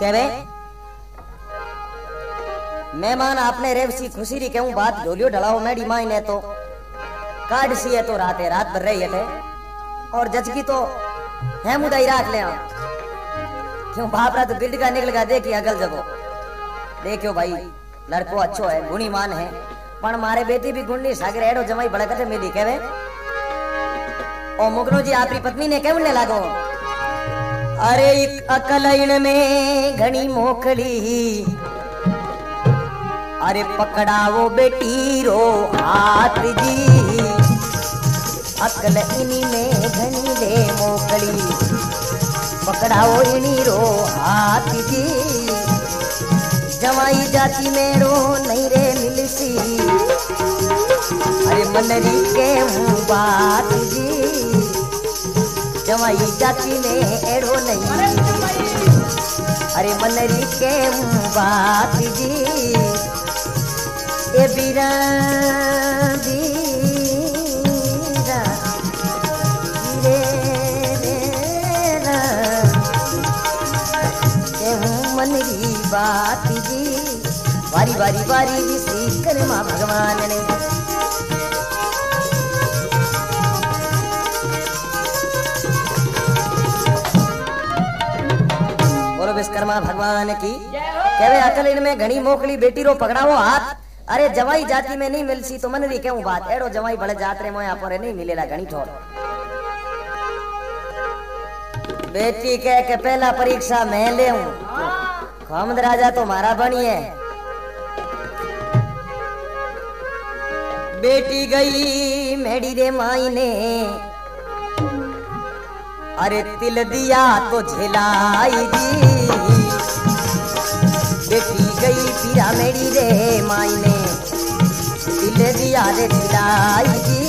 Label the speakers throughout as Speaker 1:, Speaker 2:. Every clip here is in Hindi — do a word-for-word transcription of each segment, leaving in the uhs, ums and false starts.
Speaker 1: कहवे मेहमान आपने रेवसी खुशी री कहूं बात ढोलियो ढलाओ मेरी माई ने तो काट सी है तो रात है रात भर रही है और जजकी तो है मुदाई राख ले क्यों बाप रा तो गिल्ड का निकल गा देखिए अगल जगो देखियो भाई लड़को अच्छो है गुणीमान है पण मारे बेटी भी गुणी सागर एडो जमाई बड़ा कटे मिली कहवे ओ मुगनो जी आपरी पत्नी ने कहने लागो अरे एक अकलैन में घनी मोकली अरे पकड़ावो बेटी रो हाथ जी अकल इनी में घनी दे मोकली पकड़ाओ इनी रो हाथ जी जवाई जाती मेरो नहीं रे मिलसी अरे मनरी के बात जी जवाई जाती में एड़ो नहीं अरे मनरी के बात जी ए बीरा बीरा रे रे के मनरी बात जी वारी वारी वारी जी श्री कर मां भगवान ने बोलो विश्वकर्मा भगवान की कहवे अकल इनमें घनी मोकली बेटी रो पकड़ावो हाथ अरे जवाई जाति में नहीं मिलसी तो मन री कहूं बात एड़ो जवाई बड़े जात रे मोया पर नहीं मिलेला घनी ठोर बेटी कह के पहला परीक्षा मैं ले हूं खामद राजा तो मारा बनी है बेटी गई मेरी रे माई ने अरे तिल दिया तो झिलाई जी बेटी गई पीरा मेरी रे माई ने तिल दिया रे झिलाई जी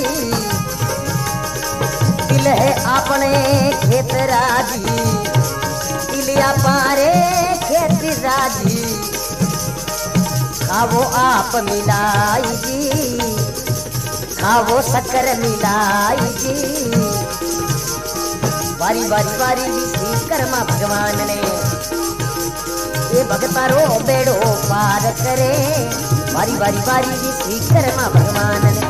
Speaker 1: तिल है अपने खेत राजी तिलिया पारे खेत राजी खावो आप मिलाई जी खावो शक्कर मिलाई जी बारी बारी बारी श्री कर्मा भगवान ने ये भगता रो बेड़ो पार करे बारी बारी बारी श्री कर्मा भगवान ने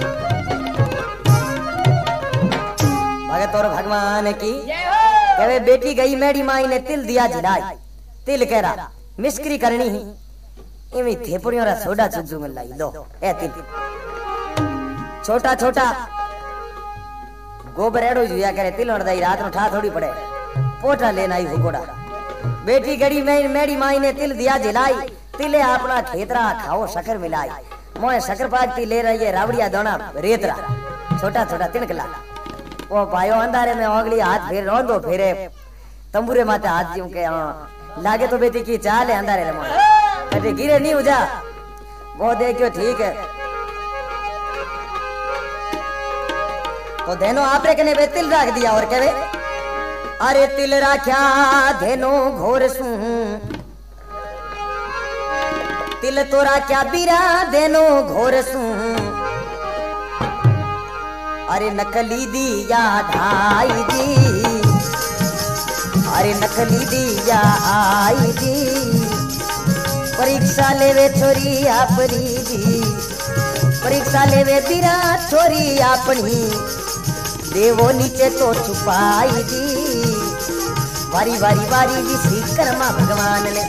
Speaker 1: भगत और भगवान की कहवे बेटी गई मेरी माई ने तिल दिया झिलाई तिल कह रहा मिस्क्री करनी ही इमी थेपड़ियों रा सोडा चुजू में लाई लो ए तिल छोटा छोटा गोबर एड़ो जुया करे तिल और दई रात में ठा थोड़ी पड़े पोटा लेना ही हुकोड़ा बेटी गड़ी में मेरी माई ने तिल दिया झिलाई तिले अपना खेतरा खाओ शक्कर मिलाई मोए शक्कर पागती ले रही है रावड़िया दोना रेतरा छोटा छोटा तिनकला वो भाइयो अंधारे में ओगली हाथ फेर रोंदो फेरे तंबूरे माते हाथ जीव के हां लागे तो बेटी की चाल है अंधारे रे मोए कटे गिरे नहीं उजा वो देखियो ठीक है तो धेनो आपरे कने बे तिल राख दिया और कहवे अरे तिल राख्या धेनो घोर सू तिल तो राख्या बीरा धेनो घोर सू अरे नकली दिया ढाई जी अरे नकली दिया आई जी परीक्षा लेवे छोरी आपरी जी परीक्षा लेवे बीरा छोरी अपनी देवो नीचे तो छुपाई जी बारी बारी बारी जी श्री कर्मा भगवान ने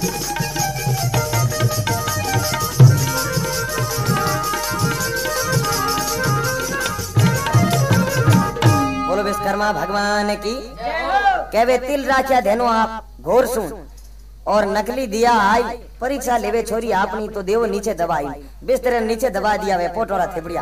Speaker 1: बोलो विश्वकर्मा भगवान की कहवे तिल राख्या धेनो आप घोर सुन और नकली दिया आई परीक्षा लेवे छोरी आपनी तो देवो नीचे दबाई बिस्तर नीचे दबा दिया वे पोटोरा थेपड़िया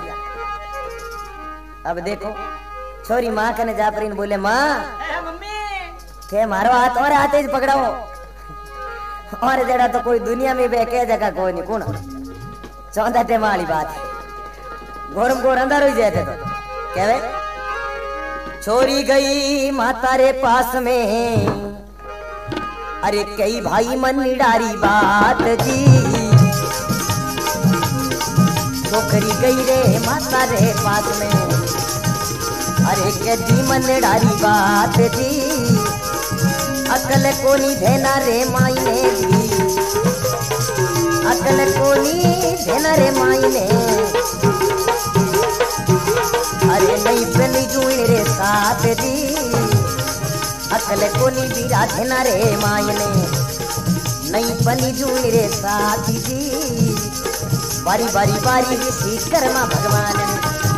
Speaker 1: अब देखो छोरी माँ कने जा परीन बोले माँ के मारो हाथ और हाथ ही पकड़ाओ और जड़ा तो कोई दुनिया में बे के जगह कोई नहीं कौन चौदह टे माली बात गोरम गोर अंदर हो जाते तो कहवे छोरी गई माता रे पास में अरे कई भाई मन निडारी बात जी छोकरी गई रे माता रे पास में अरे के जी मन निडारी बात जी अकल कोनी देना रे मायने दी, अकल कोनी देना रे मायने, अरे नहीं बनी जुइन रे साथ दी, अकल कोनी बीरा देना रे मायने, नहीं बनी जुइन रे साथ दी। बारी बारी बारी ऋषि कर्मा भगवान ने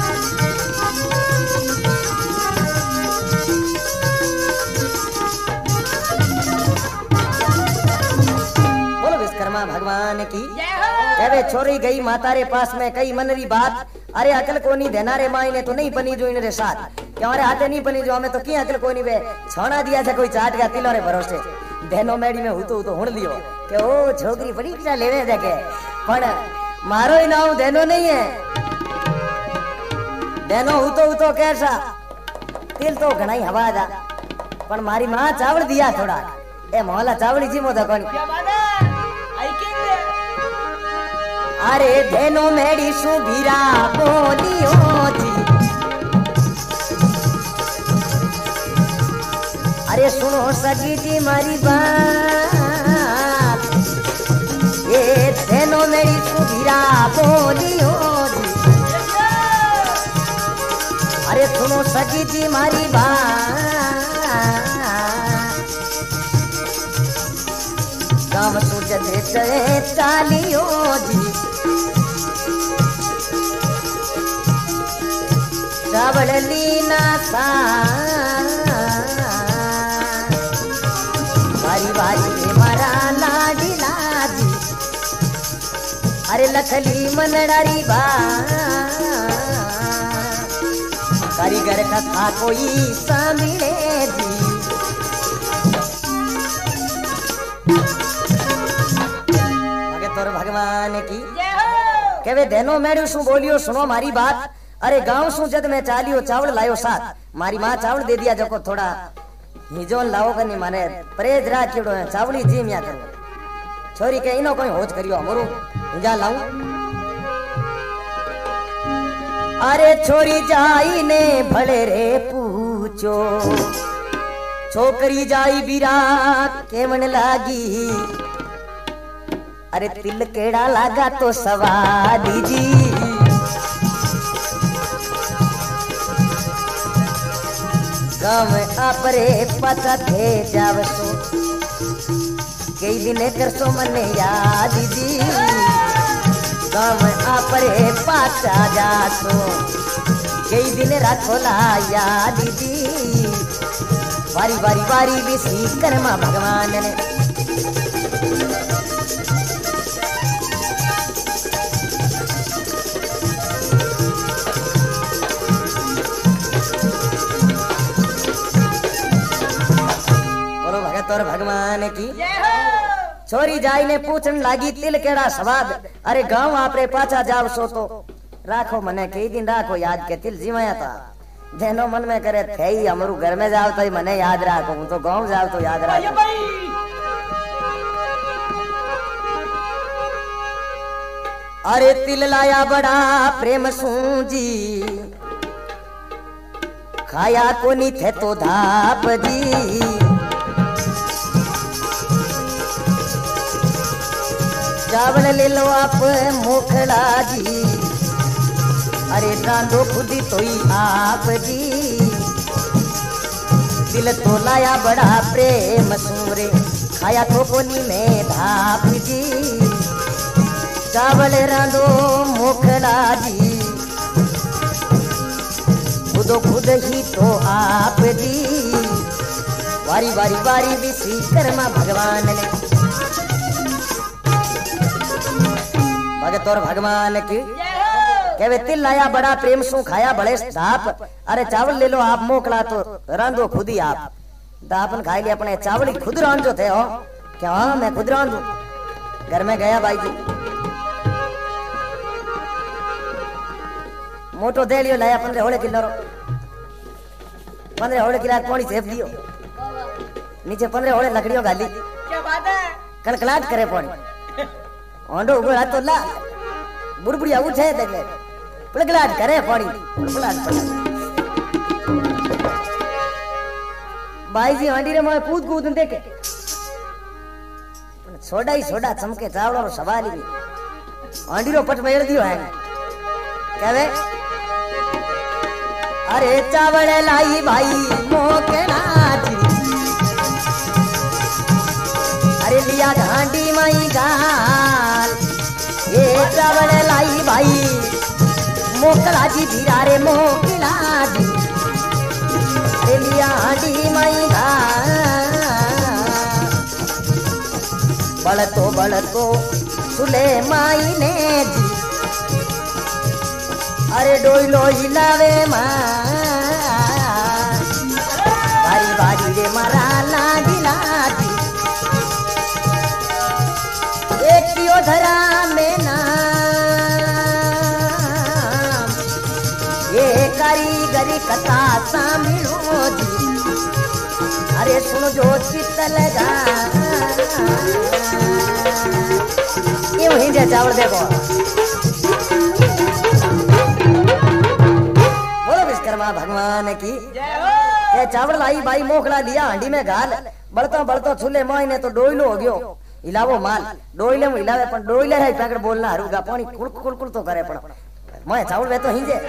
Speaker 1: बोलो विश्वकर्मा भगवान की। कहवे छोरी गई माता रे पास में कई मनरी बात, अरे अकल को नहीं देना रे माई ने तो नहीं बनी जो इन रे साथ, क्यों अरे हाथे नहीं बनी जो हमें तो क्या अकल को नहीं वे छोड़ा दिया था कोई चाट गया तिलो रे भरोसे देनो मेड़ी में हूँ तो तो हुण लियो के ओ छोकरी बड़ी क्या लेवे देखे पण मारो ही नाम देनो नहीं है, देनो हूँ तो तो कैसा तिल तो घना ही हवा दा, पण मारी माँ चावल दिया थोड़ा ए मोहला चावल जी मो देखो अरे देनो मेड़ी सुभीरा बोलियो जी, अरे सुनो सगी जी मारी बात, ये देनो मेरी सुभीरा बोलियो जी, अरे सुनो सगी जी मारी बात, गाँव सूझते चले चालियो जी, चावल लीना सा बारी बारी मारा लाडीला जी, अरे लखली मनडारी बा कारीगर कथा कोई सामिले जी। भगवान की कहवे देनो मेड़ू शू बोलियो सुनो मारी बात, अरे गांव शू जद मैं चालियो चावल लायो साथ, मारी माँ चावल दे दिया जको थोड़ा हिजोन लाओ कनी माने परेज राखियो है चावली जी मिया करो छोरी के इनो कोई होज करियो मोरू हिजा लाऊं, अरे छोरी जाई ने भले रे पूछो छोकरी जाई बीरा केमन लागी, अरे तिल केड़ा लागा तो सवादी जी, गाँव आपरे पता थे जावसो कई दिन कर सो मने याद जी, गाँव आपरे पाचा जासो कई दिन राखोला याद जी। बारी बारी बारी विश्व कर्मा भगवान ने तोर भगवान की छोरी जाई ने पूछन लागी तिल केड़ा स्वाद, अरे गांव आपरे पाछा जाव सो तो राखो मने कई दिन राखो याद के तिल जीवाया था, देनो मन में करे थे ही हमरू घर में जाव तो मने याद राखो हूं तो गांव जाव तो याद राखो। अरे तिल लाया बड़ा प्रेम सूजी खाया कोनी थे तो धाप जी, चावल ले लो आप मुखड़ा जी, अरे रांधो खुदी तो ही आप जी, दिल तो लाया बड़ा प्रेम सूरे खाया तो कोनी में धाप जी, चावल रांधो मुखड़ा जी खुदो खुद ही तो आप जी। बारी बारी बारी विश्व कर्मा भगवान ने भगत और भगवान की कहवे तिल लाया बड़ा प्रेम सु खाया बड़े धाप, अरे चावल ले लो आप मोकला तो रांधो खुद ही आप, दापन खाई लिया अपने चावल ही खुद रांधो थे हो क्या हाँ मैं खुद रांधू। घर में गया भाई जी मोटो दे लियो लाया पंद्रह होड़े किलो पंद्रह होड़े किला कौन सेफ दियो नीचे पंद्रह होड़े लकड़ियों गाली क्या बात है कलकलाट करे पड़ी ओंडो उगड़ा तो ला बुड़बुड़िया उठे देख ले पलकलाट करे पड़ी पलकलाट भाई जी हांडी रे मैं कूद कूद देखे सोडा ही सोडा चमके चावड़ा रो सवाल ही हांडी रो पट मेड़ दियो है कहवे अरे चावल लाई भाई मोके नाची अरे लिया हांडी माई गाल ये चावल लाई भाई मोकला जी धीरा रे मोकला जी अरे लिया हांडी माई गाल बड़तो बड़तो सुले माई ने जी अरे डोइलो हिलावे माँ बारी बारी रे मारा लाडी लाडी एक कियो धरा में नाम ये कारीगरी कथा सामिलो जी अरे सुनो जो चित्त लगा ये वहीं जा चावल देखो भगवान की के चावल लाई भाई मोखला लिया हांडी में गाल बड़तो बड़तो छुले मोई ने तो डोइलो हो गयो हिलावो माल डोइले में हिलावे पण डोइले है पकड़ बोलना हरुगा पानी कुल कुल कुल तो करे पण मोए चावल वे तो हिंजे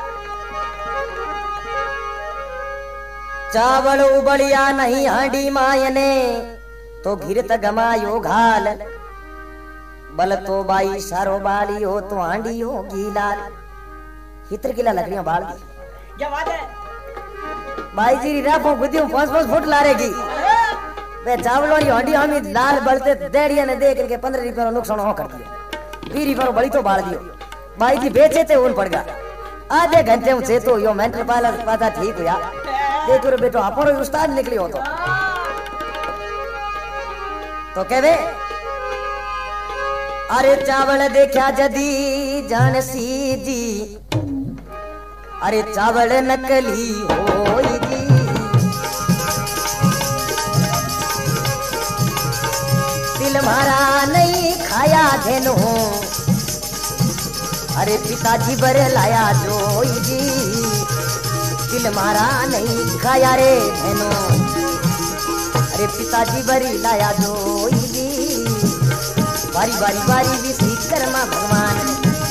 Speaker 1: चावल उबलिया नहीं हांडी मायने तो घिरत गमायो घाल बल तो बाई सारो बाली हो तो हांडी हो गीलाल हितर किला लकड़ियां बाल दी क्या बात है भाई जी राखो गुदियों पांच पांच फुट लारेगी बे चावलों की हड्डी हम लाल बलते डेढ़िया ने देख के पंद्रह रुपये का नुकसान हो कर दिया बीस रुपये बड़ी तो बाढ़ दियो भाई जी बेचे थे उन पड़ गया आधे घंटे में तो यो मेंटल पाला पता ठीक हुआ देखो रे बेटो अपन उस्ताद निकली हो तो तो कहवे अरे चावल देखा जदी जान सी जी अरे चावल नकली होएगी दिल मारा नहीं खाया धेनु अरे पिताजी बर लाया जोईगी दिल मारा नहीं खाया रे धेनु अरे पिताजी बरी लाया जोईगी बारी बारी बारी विश्वकर्मा भगवान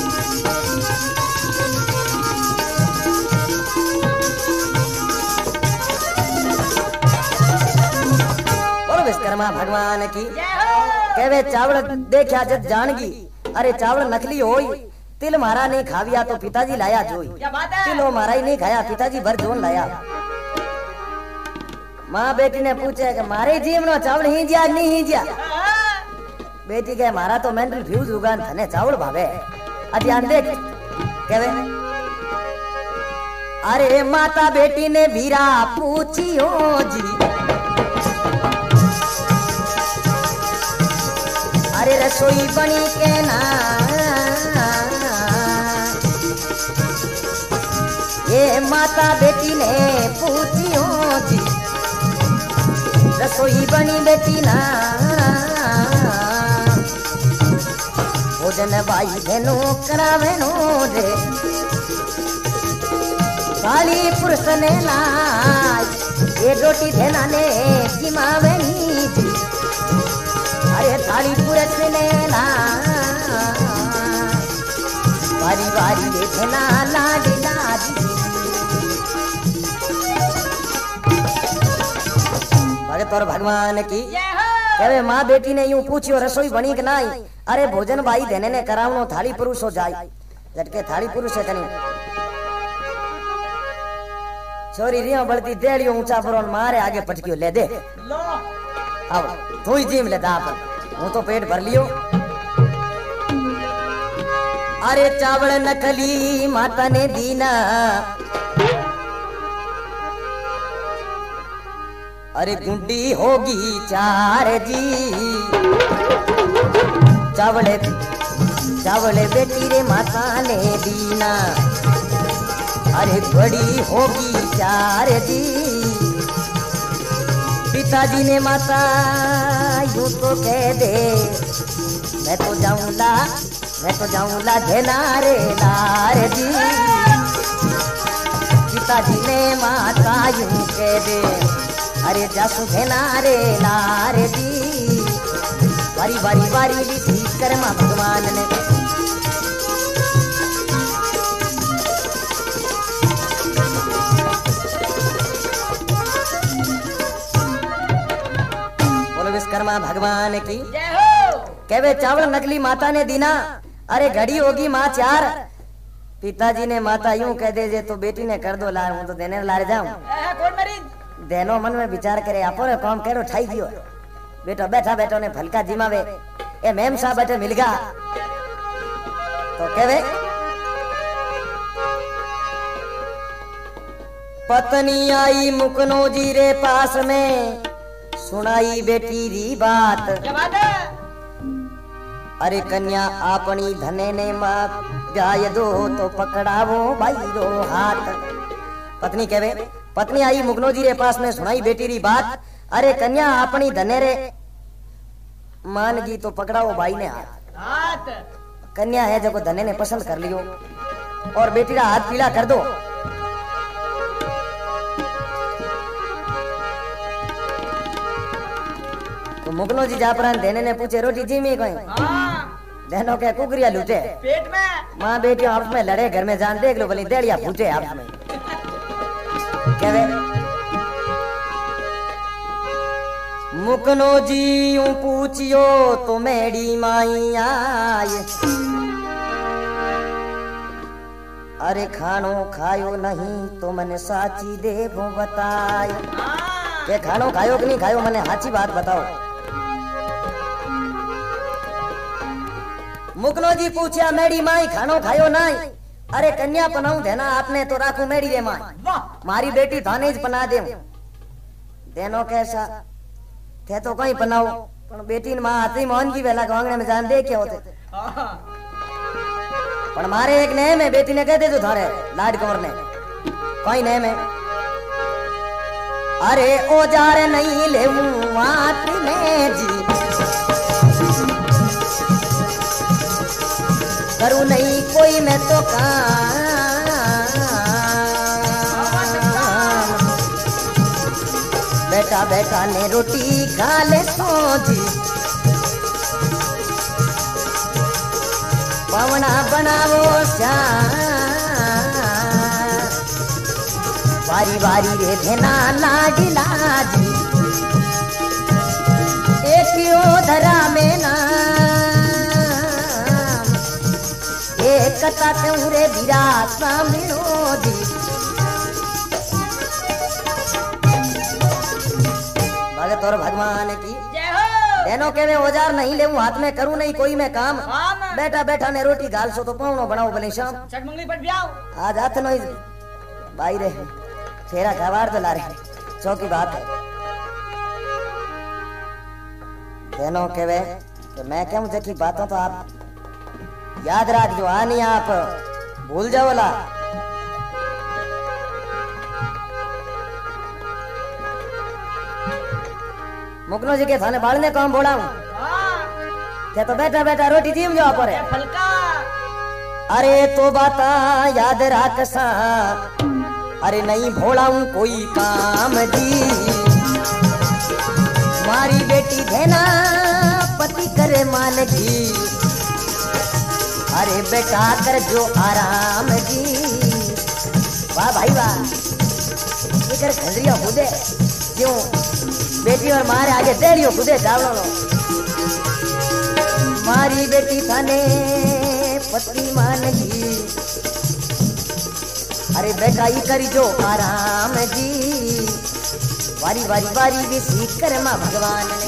Speaker 1: विश्वकर्मा भगवान की कहवे चावल देखा जब जानगी अरे चावल नकली होई तिल मारा नहीं खाविया तो पिताजी लाया जोई तिल मारा ही नहीं खाया पिताजी भर जोन लाया माँ बेटी ने पूछे कि मारे जीव नो चावल ही जिया नहीं ही जिया बेटी कहे मारा तो मेंटल फ्यूज होगा थने चावल भावे अध्यान देख कहवे अरे माता बेटी ने भीरा पूछियो जी अरे रसोई बनी के ना ये माता बेटी ने पूछियो जी रसोई बनी बेटी ना भोजन भाई धेनु करावे नो रे काली पुरुष ने लाई ये रोटी धेना ने जिमावे नी जी अरे थाली पुरुष ने ला बारी बारी देखना लाडी लाडी भगत और भगवान की कहवे माँ बेटी ने यूं पूछियो रसोई बनी कि नहीं अरे भोजन भाई देने ने करावनो थाली पुरुष हो जाए झटके थाली पुरुष है कनी छोरी रिया बढ़ती डेढ़ियो ऊंचा पर मारे आगे पटकियो ले दे अब तू ही जीम ले दाप हूं तो पेट भर लियो अरे चावल नकली माता ने दीना अरे गुंडी होगी चार जी चावले चावले बेटी रे माता ने दीना अरे बड़ी होगी चार जी पिताजी ने माता यूं तो कह दे मैं तो जाऊंगा मैं तो जाऊंगा घेनारे लार जी पिताजी ने माता यूं कह दे अरे जासु घेना रे लारे दी बारी बारी बारी विश्वकर्मा भगवान ने बोलो विश्वकर्मा भगवान की
Speaker 2: जय हो।
Speaker 1: कहवे चावल नकली माता ने दीना। अरे घड़ी होगी माँ चार। पिताजी ने माता यूं कह दे जे तो बेटी ने कर दो ला हूं तो देने ला जाऊं।
Speaker 2: ए, कौन मरीज?
Speaker 1: देनो मन में विचार करे आपो रे काम केरो ठाई गयो। बेटा बैठा बैठो ने फलका जिमावे ए मेम साहब बैठे मिल गया तो कहवे पत्नी आई मुकनो जी रे पास में सुनाई बेटी री बात।
Speaker 2: क्या बात है?
Speaker 1: अरे कन्या अपनी धने ने माँ जाय दो तो पकड़ावो भाई रो हाथ। पत्नी कहवे पत्नी आई मुकनो जी रे पास में सुनाई बेटी री बात। अरे कन्या अपनी धने रे मान जी तो पकड़ाओ भाई ने हाथ।
Speaker 2: हाथ
Speaker 1: कन्या है जो धने ने पसंद कर लियो और बेटी रा हाथ पीला कर दो। तो मुकनो जी जापरान देने ने पूछे रोटी जी में कोई देनो के कुकरिया लूटे
Speaker 2: पेट में।
Speaker 1: माँ बेटी आपस में लड़े घर में जान देख लो भली देड़िया फूटे आपस में। कहवे मुकनो जी यूं पूछियो तो मेरी माई आए। अरे खानो खायो नहीं तो मने साची देवो बताए। के खानो खायो कि नहीं खायो मने साची बात बताओ। मुकनो जी पूछया मेरी माई खानो खायो नहीं। अरे कन्या पनाऊ देना आपने तो राखू मेरी रे माई मारी बेटी थाने ज पना दे देनो कैसा थे तो कहीं पनाओ पण बेटी ने मां हाथी मोहन की वेला गांगणे में जान दे के होते पण मारे एक नेम है बेटी ने कह दे जो थारे लाड कंवर ने कहीं नेम है। अरे औजार नहीं लेऊं मात में जी करूं नहीं कोई मैं तो काम बेटा बेटा ने रोटी खा ले सो जी पवना बनावो श्याम बारी बारी रे धेना लाडी लाडी एक धरा में ना एक कथा क्यों रे विराट सामिनो जी भगत और भगवान की
Speaker 2: जय हो।
Speaker 1: देनो के मैं औजार नहीं ले हाथ में करूं नहीं कोई मैं काम
Speaker 2: काम।
Speaker 1: बैठा बैठा ने रोटी गाल सो तो पावनो बनाओ भले शाम
Speaker 2: चटमंगली पट ब्याओ
Speaker 1: आज हाथ नहीं भाई रे फेरा खवार तो ला रे चौकी बात है। देनो के वे तो मैं क्यों देखी बातों तो आप याद रख जो आनी आप भूल जाओ ला। मुकनो जी के थाने बाड़ने काम बोला हूं क्या तो बैठा बैठा रोटी जीम जाओ पर
Speaker 2: फलका।
Speaker 1: अरे तो बाता याद रख सा अरे नहीं भोलाऊं कोई काम जी मारी बेटी देना पति करे मान जी अरे बेटा कर जो आराम जी वाह भाई वाह इधर खजरिया खुदे क्यों बेटी और मारे आगे देड़ियो खुदे चावलो लो मारी बेटी थाने पति मान जी अरे बेटा ही करी जो आराम जी वारी वारी वारी भी सीख कर माँ भगवान ने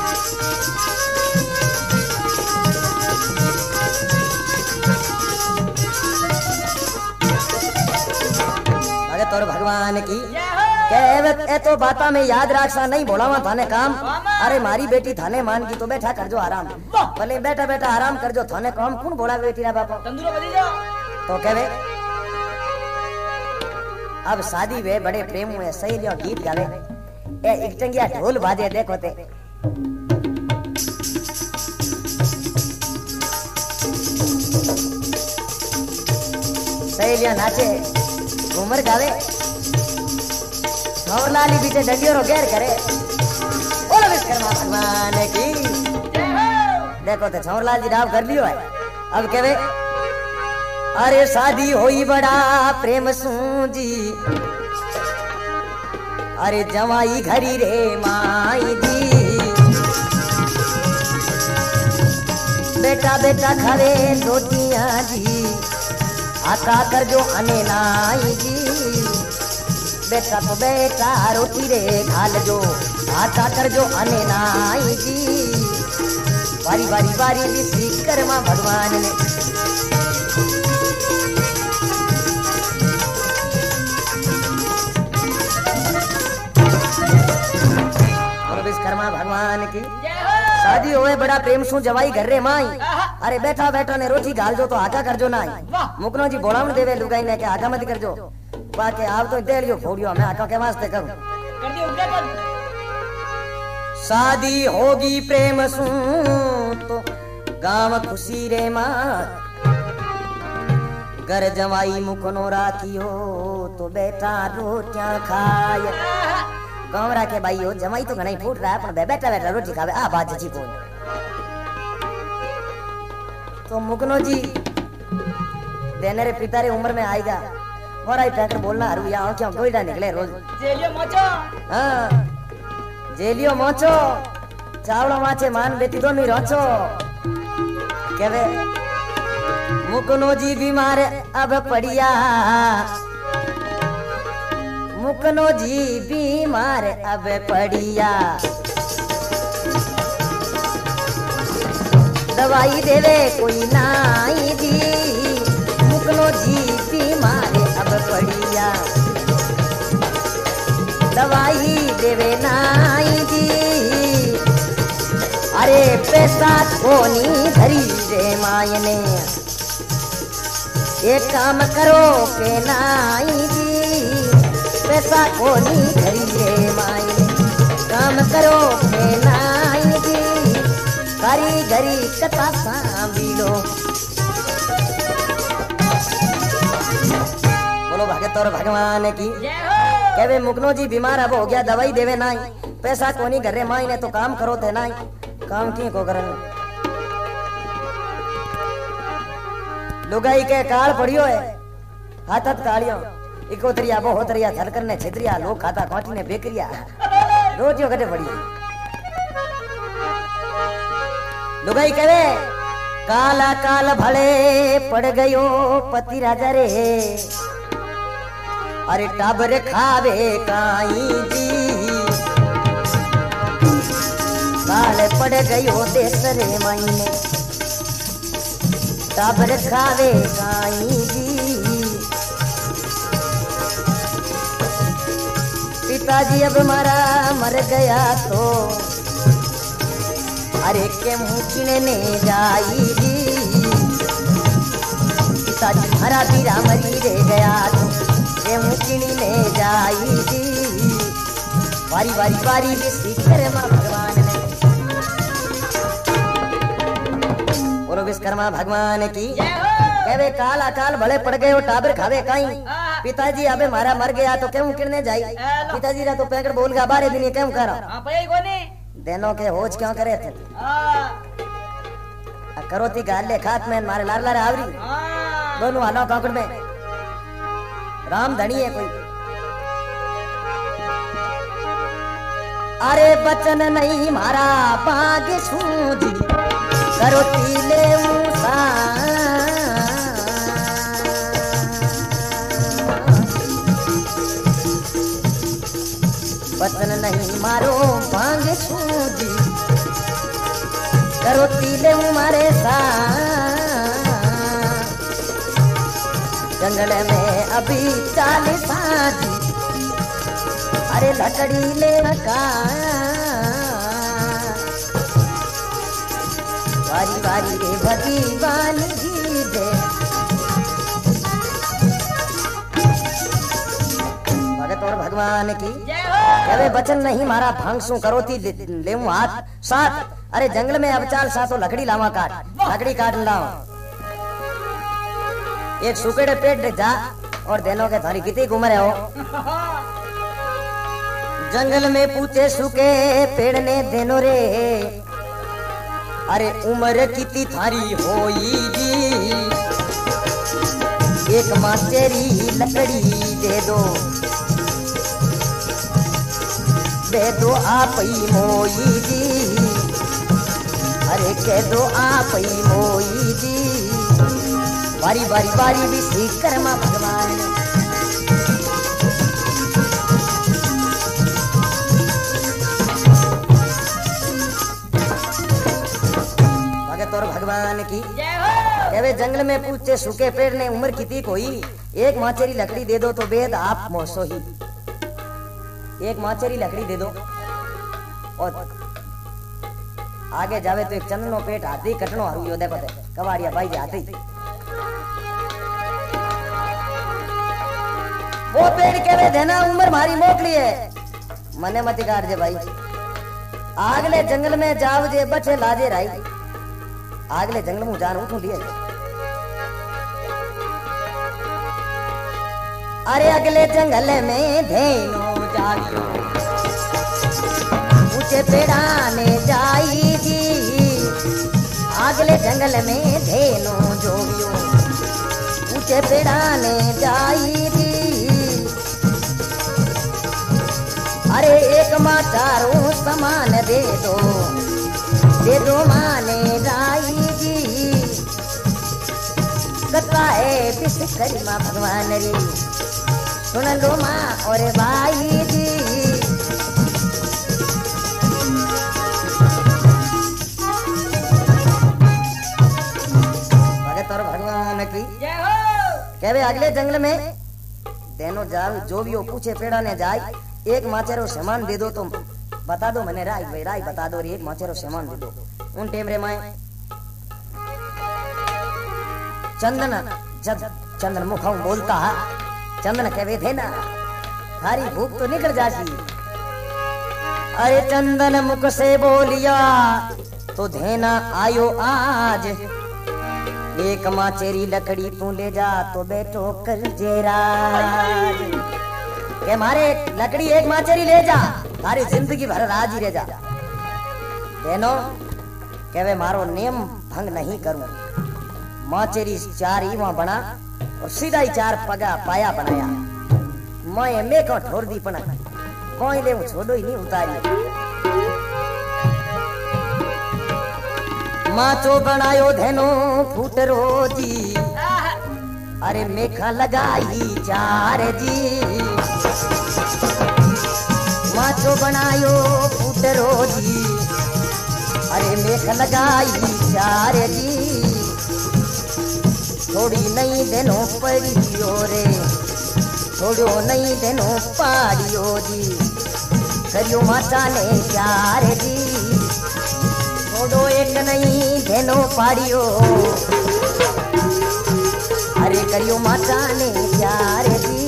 Speaker 1: भगत और भगवान की कहवत ए तो बाता में याद रखसा नहीं बोलावा थाने काम। अरे मारी बेटी थाने मान की तो बैठा कर जो आराम भले बैठा बैठा आराम कर जो थाने काम कौन बोला बेटी ना बापा
Speaker 2: तंदूरा बजी जाओ
Speaker 1: तो कहवे अब शादी वे बड़े प्रेम हुए सहेलियों गीत गावे ए इकटंगिया ढोल बाजे देखो ते सहेलियां नाचे घूमर गावे और लाली पीछे डंडियों रो गैर करे। बोलो विश्वकर्मा भगवान की। देखो तो छौरलाल जी राव कर लियो है। अब कहवे अरे शादी होई बड़ा प्रेम सूजी, अरे जवाई घरी रे माई जी, बेटा बेटा खावे रोटियां जी, आका कर जो अने नाई जी, बेटा तो बेटा रोटी रे खाल जो, आका कर जो अने नाई जी, बारी बारी बारी विश्वकर्मा भगवान ने विश्वकर्मा भगवान की। शादी होए बड़ा प्रेम सु जवाई घर रे माई, अरे बैठा बैठा ने रोटी गाल जो तो आका कर जो नाई। मुकनो जी बोलावन देवे लुगाई ने के आका मत कर जो, बाकी आप तो दे लियो फोड़ियो, मैं आका के वास्ते करूं
Speaker 2: कर दियो उधर कर।
Speaker 1: शादी होगी प्रेम सु तो गांव खुशी रे मां, घर जवाई मुकनो राखियो तो बेटा रोटियां खाए। गाँव राखे भाई हो जमाई तो घना फूट रहा है, पर बैठा बैठा रोटी खावे आ बात जी बोल। तो मुकनो जी देने रे पिता रे उम्र में आएगा और आई पैकर बोलना अरु या क्यों कोई ना निकले रोज
Speaker 2: जेलियो मोचो।
Speaker 1: हाँ जेलियो मोचो चावड़ा माचे मान बेटी दो नहीं रोचो। कहवे मुकनो जी बीमार अब पड़िया, मुकनो जी बीमार अब पड़िया, दवाई देवे कोई नाई जी, मुकनो जी बीमार अब पड़िया, दवाई देवे नाई जी, अरे पैसा कोनी धरी रे मायने, एक काम करो के नाई जी, पैसा कोनी घरी रे माई, काम करो के नाई जी, घरी घरी कथा सांभीलो। बोलो भगत और भगवान की। कहवे मुकनो जी बीमार अब हो गया दवाई देवे नाई, पैसा कोनी घर रे माई ने तो काम करो थे नाई, काम की को करन लुगाई के काल पड़ियो है हाथ हाथ कालियो, इकोतरिया बहुतरिया थलकर ने छितरिया लोग खाता काटी ने बेकरिया रोटियों कटे पड़ी। लुगाई करे काला काल भले पड़ गयो पति राजा रे, अरे टाबर खावे काई जी, काल पड़ गयो देश रे मायने, टाबर खावे काई जी, पिताजी अब मारा मर गया तो, अरे के मुकिने ने जाई जी, पिताजी मारा बीरा मरी रे गया तो, के मुकिने ने जाई जी, बारी बारी बारी विश्वकर्मा भगवान ने। बोलो विश्वकर्मा भगवान की। कहवे काल अकाल भले पड़ गए हो टाबर खावे काई, पिताजी अबे मारा मर गया तो क्यों किरने जाई, पिताजी रा तो पैकेट बोल गया बारह दिन क्यों करा,
Speaker 2: हां पई कोनी
Speaker 1: देनो के होज क्यों करे थे।
Speaker 2: हां
Speaker 1: करो थी गाल ले खात में मारे लार लार आवरी।
Speaker 2: हां
Speaker 1: दोनों आलो काकड़ में राम धनी है कोई। अरे बचन नहीं मारा बाग सूझी करो तीले मूसा, बचन नहीं मारो बाग सूझी करो तीले मारे सा, जंगल में अभी चालीस साजी, अरे लकड़ी ले का बारी बारी रे भगवान जी दे। भगत और भगवान की। अरे बचन नहीं मारा भांगसू करो थी ले हाथ साथ, अरे जंगल में अब चाल सातो लकड़ी लावा काट, लकड़ी काट लाओ, एक सूखेड़े पेट जा और देनो के थारी कितनी घूम रहे हो। जंगल में पूछे सूखे पेड़ ने देनो रे, अरे उम्र कितनी थारी होई जी, एक माचेरी लकड़ी दे दो, दे दो आप ही मोई जी, अरे कह दो आप ही मोई जी। बारी बारी बारी विश्वकर्मा भगवान भगत और भगवान की कहवे जंगल में पूछे सूखे पेड़ ने उम्र कितनी कोई, एक माचेरी लकड़ी दे दो तो वेद आप मोसो ही, एक माचेरी लकड़ी दे दो और आगे जावे तो एक चंदनो पेट हाथी कटनो हारू योदे पते कवाड़िया भाई जे हाथी वो पेड़ केवे देना उम्र मारी मोकली है, मने मत काट जे भाई, आगले जंगल में जाव जे बचे लाजे राई, आगले जंगल में जान उठू लिए, अरे अगले जंगल में धेनो जावियो, ऊंचे पेड़ा ने जाई जी, अगले जंगल में धेनो जोवियो, ऊंचे पेड़ा ने जाई जी, अरे एक माचारो समान दे दो, दे दो माने राई जी, कथा है विश्वकर्मा भगवान री, सुन लो माँ और भाई जी। भगत और भगवान की कहवे अगले जंगल में देनो जाओ जो भी हो पूछे पेड़ा ने जाए, एक माचेरो सामान दे दो तो बता दो मैंने राय भाई राय बता दो, एक माचेरो सामान दे दो। उन टेमरे माए चंदन जब चंदन मुखाऊ बोलता है, चंदन कहवे थे ना थारी भूख तो निकल जाती, अरे चंदन मुख से बोलिया तो धेना आयो आज, एक माचेरी लकड़ी तू ले जा तो बैठो कर जेराज, के मारे लकड़ी एक माचेरी ले जा थारी जिंदगी भर राज ही रह जा। देनो कहवे मारो नियम भंग नहीं करूं, माचेरी चार ही वहां बना और सीधा ही चार पगा पाया बनाया, मैं में को ठोर दी पना कोई ले छोड़ो ही नहीं उतारी, माचो बनायो धेनो फूटरो जी, अरे मेखा लगाई चार जी, माचो बनायो फूटरो जी, अरे मेख लगाई चार जी, थोड़ी नहीं देनो पड़ियो रे, थोड़ो नहीं देनो पाड़ियो जी, करियो माचा ने चार जी, थोड़ो एक नहीं देनो पाड़ियो, अरे करियो माचा ने चार जी।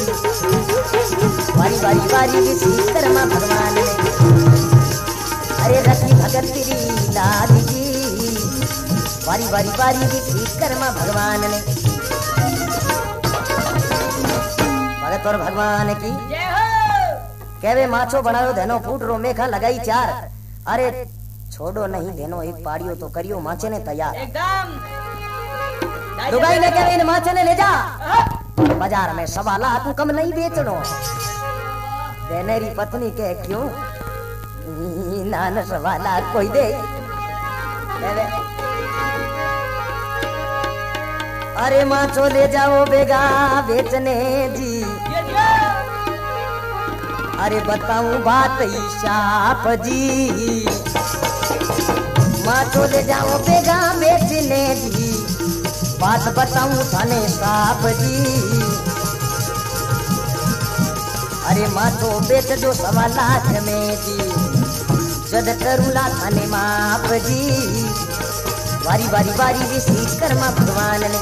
Speaker 1: बारी बारी बारी विश्वकर्मा भगवान ने, अरे रखी भगत तेरी लाल जी, बारी बारी बारी विश्वकर्मा भगवान ने। भगत और भगवान की कहवे माछो बनायो धेनो फूट रो मेखा लगाई चार, अरे छोड़ो नहीं धेनो एक पाड़ियो तो करियो माचे ने तैयार,
Speaker 2: एकदम
Speaker 1: लुगाई ने कहवे इन माचे ने ले जा बाजार में सवा लाख कम नहीं बेचनो, देनेरी पत्नी के क्यों नान सवा लाख कोई दे, अरे माचो ले जाओ बेगा बेचने जी, अरे बताऊं बात शाप जी, माचो ले जाओ बेगा बेचने जी, बात बताऊं थाने साप जी, अरे माचो बेच जो सवा लाख में जी, जद करूला थाने माप जी। बारी बारी बारी विश्वकर्मा भगवान ने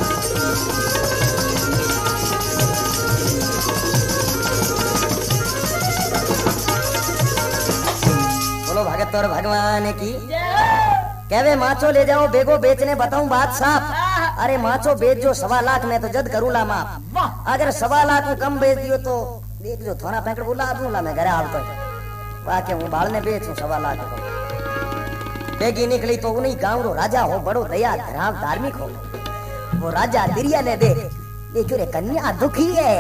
Speaker 1: बोलो भगत और भगवान की कहवे माचो ले जाओ बेगो बेचने बताऊं बात साफ, अरे माचो बेच जो सवा लाख में तो जद करूला माप, अगर सवा लाख में कम बेच दियो तो देख जो थोड़ा पैकेट बोला दूंगा मैं घर आवतो वाके हूँ बाल ने बेचूं सवा लाख को बेगी निकली तो उन्हीं गांव रो राजा हो बड़ो दया धराव धार्मिक हो वो राजा दिरिया ने देख देखो रे कन्या दुखी है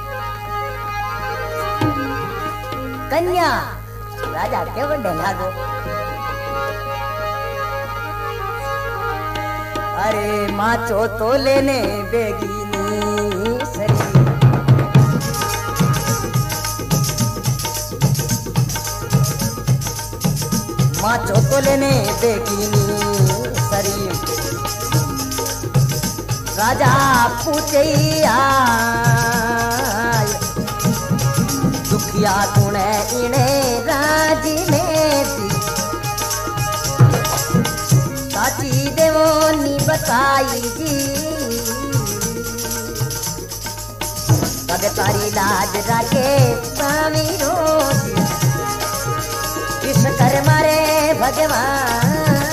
Speaker 1: कन्या राजा के बड़े लागो अरे माचो तो लेने बेगीनी सरी माचो तो लेने बेगीनी सरी राजा पूछे दुखिया कुणे इने राजी ने दी साची देवो नी बताई जी तब तारी लाज राखे स्वामी रोज किस कर मारे भगवान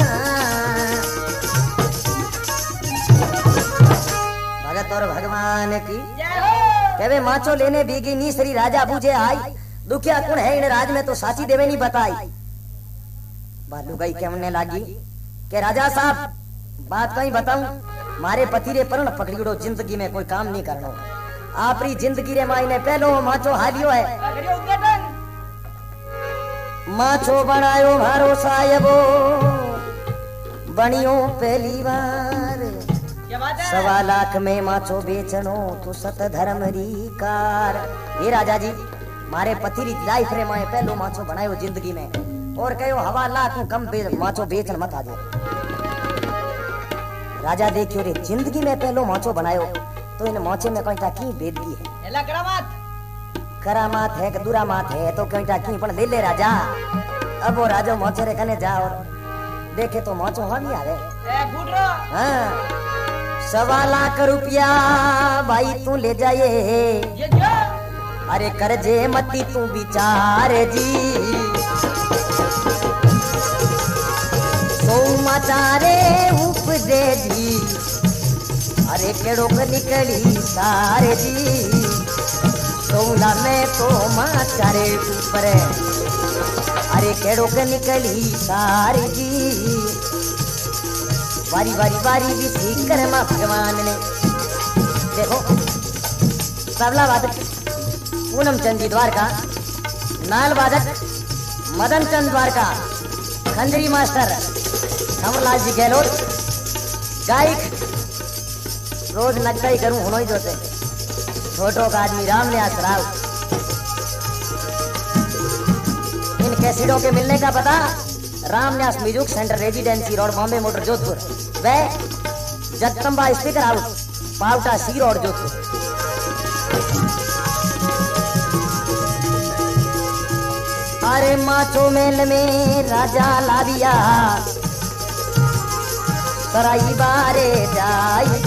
Speaker 1: भगत और भगवान की कहवे माचो लेने बीगी नी श्री राजा बूझे आई दुखिया कुण है इन राज में तो साची देवे नहीं बताई बालू गई कहने लागी के राजा साहब बात कहीं बताऊं मारे पति रे परण पकड़ीड़ो जिंदगी में कोई काम नहीं करनो आपरी जिंदगी रे माई ने पहलो माचो हालियो है माचो बनायो मारो सायबो बनियो पहली बार सवा लाख में माचो बेचनो तो सत धर्म री कार ये राजा जी मारे पति री लाइफ रे माए पहलो माचो बनायो जिंदगी में और कहो हवा लाख कम बे, माचो बेचन मत आजो राजा देखियो रे जिंदगी में पहलो माचो बनायो तो इन माचे में कोई की बेदगी है
Speaker 2: एला करामात
Speaker 1: करामात है कि दुरामात है तो कोई की पण ले ले राजा अब वो राजा माचे रे कने जा और देखे तो माचो हावी आवे
Speaker 2: ए फुटरो
Speaker 1: हां सवा लाख रुपया भाई तू ले जाए
Speaker 2: ये क्या
Speaker 1: अरे करजे मती तू विचार जी सोमाचारे उपजे जी अरे केड़ो निकली सारे जी सोला में तो माचारे ऊपर अरे केड़ो निकली सारी जी वारी वारी वारी भी सीकर मां भगवान ने देखो तबला वादक पूनम चंद जी द्वारका नाल वादक मदन चंद द्वारका खंजरी मास्टर कमलाल जी गहलोत गायक रोज नक्काई करूं होनो ही जोते छोटो का आदमी रामन्यास राव इन कैसेटों के मिलने का पता Ramnyas music centre residency road Bombay motor Jodhpur वे Jagdamba speaker house Pavta C road Jodhpur अरे माचो मेल में राजा लाविया सराई बारे जाई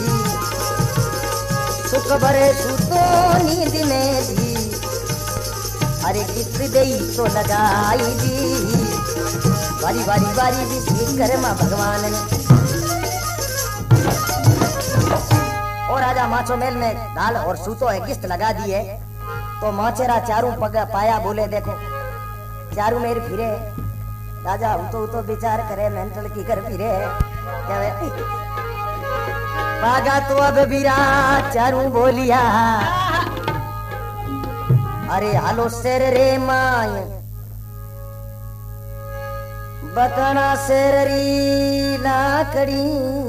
Speaker 1: सुख भरे सुतो नींद में जी अरे किस दई तो लगाई जी बारी बारी बारी भी सीख करे मां भगवान ने और राजा माचो मेल में दाल और सूतो है किस्त लगा दी है तो माचेरा चारू पग पाया बोले देखो चारू मेर फिरे राजा उतो उतो विचार करे मेंटल की कर फिरे क्या पागा तो अब बीरा चारू बोलिया अरे हालो शेर रे माय बकना शेररी लाकड़ी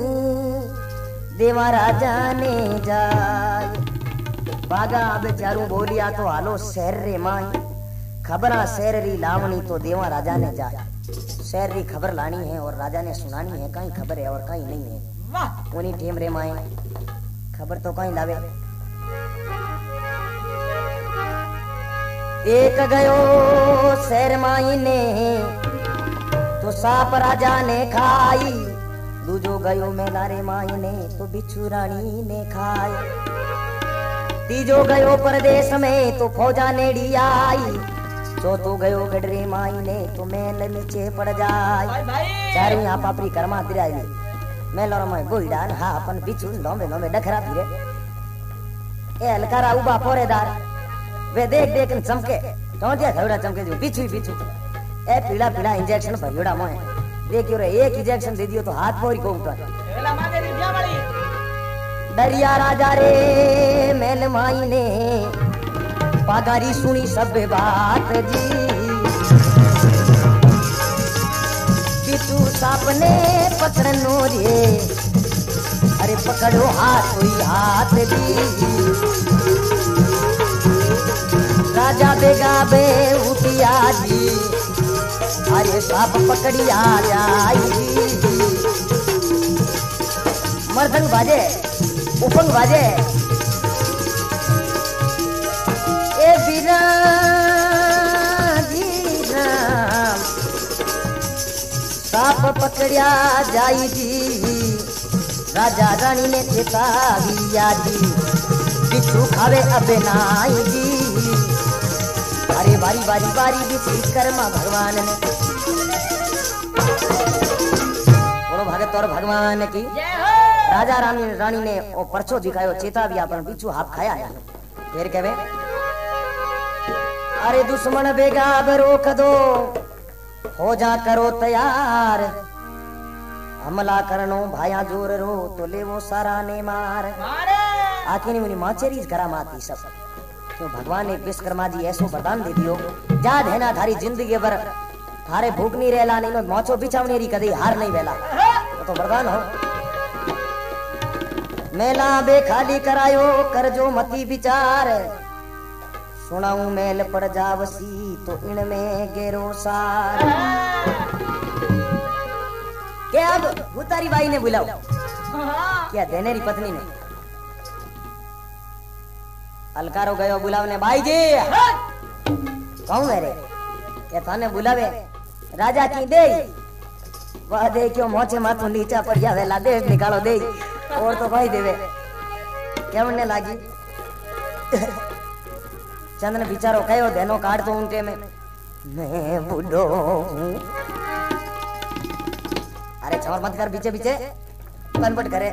Speaker 1: देवा राजा ने जाय बागा बेचारू बोलिया तो हालो शेर रे माय खबरा शेररी लावनी तो देवा राजा ने जाय शेर री खबर लानी है और राजा ने सुनानी है कहीं खबर है और कहीं नहीं है
Speaker 2: वाह
Speaker 1: उन्हीं टेम रे माए खबर तो कहीं लावे एक गयो शेर माई ने तो साप राजा ने खाई दूजो गयो मेलारे माई ने तो बिच्छू रानी ने खाई तीजो गयो परदेश में तो फौजा नेड़ी आई चौथो गयो गडरे माई ने तो मेल नीचे पड़ जाए
Speaker 2: भाई भाई
Speaker 1: चारों यहाँ पापरी कर्मा तिराई मेलोर में गोईडान हा अपन बिच्छू लंबे लंबे डखरा फिरे ए अलकारा उबा पोरेदार वे देख देख न चमके टोंटिया खवड़ा चमके जो पीछू पीछू ए पीला पीला इंजेक्शन भरियोड़ा मोए देखियो रे एक इंजेक्शन दे दियो तो हाथ मोरी को उठा
Speaker 2: वेला माते दी ब्याह वाली
Speaker 1: दरिया राजा रे मेल माई ने पागारी सुनी सब बात जी बिच्छू सांप ने पकड़नो रे अरे पकड़ो हाथ हुई हाथ दी राजा बेगा बे उठिया जी अरे सांप पकड़िया जाई मर्दंग बाजे उपंग बाजे ए बिना जी राम सांप पकड़िया जाई जी राजा रानी ने चेताविया जी बिच्छू खावे अबे नाई जी अरे बारी बारी बारी बिछी कर्मा भगवान ने बोलो भगत और भगवान की
Speaker 2: जय हो
Speaker 1: राजा रानी रानी ने ओ परचो दिखायो चेताविया पर बिच्छू हाथ खाया है फिर कहवे अरे दुश्मन बेगा रोक दो हो जा करो तैयार हमला करनो भाया जोर रो तो ले वो सारा ने मार
Speaker 2: मारे
Speaker 1: आखिर मुनि माचेरी करा माती सब क्यों भगवान ने विश्वकर्मा जी ऐसो वरदान दे दियो जा देना थारी जिंदगी भर थारे भूख नहीं रहला नहीं मोचो बिछावनी री कदी हार नहीं वेला वो तो वरदान हो मेला बे खाली करायो कर जो मती विचार सुनाऊं मेल पड़ जावसी तो इनमें गेरो सार क्या अब भूतारी बाई ने बुलाओ क्या देनेरी पत्नी ने अलकारो गयो बुलावने भाई जी कहूं मेरे ये थाने बुलावे राजा की दे वह दे क्यों मोचे माथू नीचा पड़ जावे ला दे निकालो दे और तो भाई देवे क्या बनने लागी चंदन बिचारो कहो देनो काट तो उनके में मैं बुढ़ो हूँ अरे चौर मत कर बीचे बीचे पनपट करे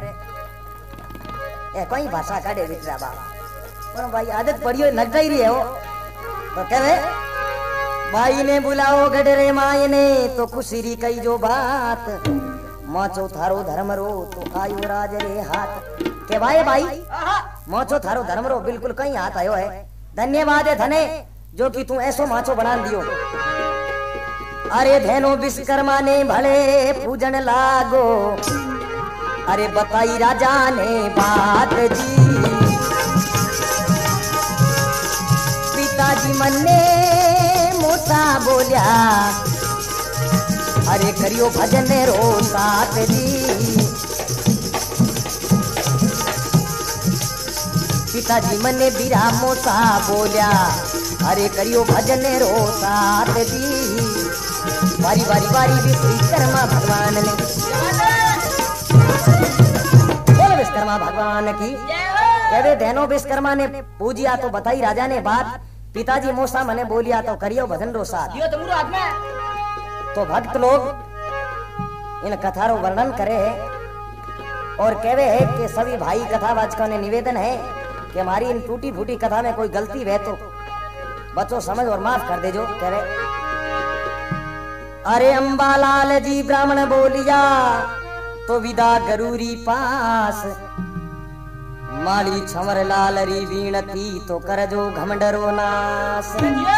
Speaker 1: ए कोई भाषा काढ़े बिचरा बा पर भाई आदत पड़ी हो नगटा ही रही है वो तो कहवे भाई ने बुलाओ गडरे माई ने तो खुशीरी कई जो बात मोचो थारो धर्म रो तो आयो राज रे हाथ के भाई भाई मोचो थारो धर्म रो बिल्कुल कहीं हाथ आयो है धन्यवाद है धने जो कि तू ऐसो माचो बना दियो अरे धेनो विश्वकर्मा ने भले पूजन लागो अरे बताई राजा ने बात जी पिताजी मन ने मोसा बोलिया अरे करियो भजन रो साथ जी पिताजी मन ने बीरा मोसा बोलिया अरे करियो भजन रो साथ जी बारी बारी बारी विश्वकर्मा भगवान ने बोल विश्वकर्मा भगवान की कहवे धेनो विश्वकर्मा ने पूजिया तो बताई राजा ने बात पिताजी मोसा मने बोलिया तो करियो भजन रो साथ
Speaker 2: दियो तुमरो हाथ में
Speaker 1: तो भक्त लोग इन कथारो वर्णन करे और कहवे है कि सभी भाई कथावाचकों ने निवेदन है कि हमारी इन टूटी फूटी कथा में कोई गलती है तो बच्चों समझ और माफ कर देजो। कहवे अरे अंबालाल जी ब्राह्मण बोलिया तो विदा गरूरी पास माली छमर लाल री वीणती तो करजो घमंडरो नास